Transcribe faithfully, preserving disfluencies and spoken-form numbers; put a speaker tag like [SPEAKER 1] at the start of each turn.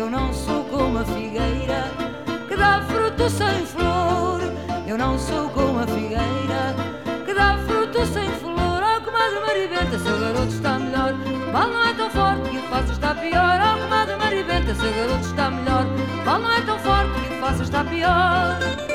[SPEAKER 1] Eu não sou como a figueira que dá fruto sem flor. Eu não sou como a figueira que dá fruto sem flor. Oh, comadre Maribenta, seu garoto está melhor. O mal não é tão forte e o faço está pior. Oh, comadre Maribenta, seu garoto está melhor. O mal não é tão forte e o faço está pior.